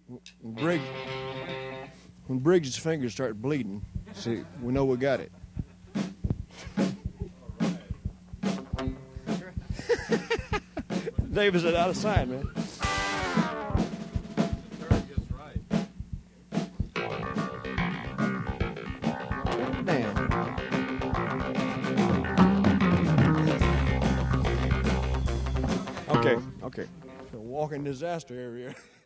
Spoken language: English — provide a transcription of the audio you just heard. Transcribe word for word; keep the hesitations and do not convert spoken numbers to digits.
When Briggs, when Briggs' fingers start bleeding, see, we know we got it. Davis is out of sight, man. Damn. Okay, okay. It's a walking disaster area.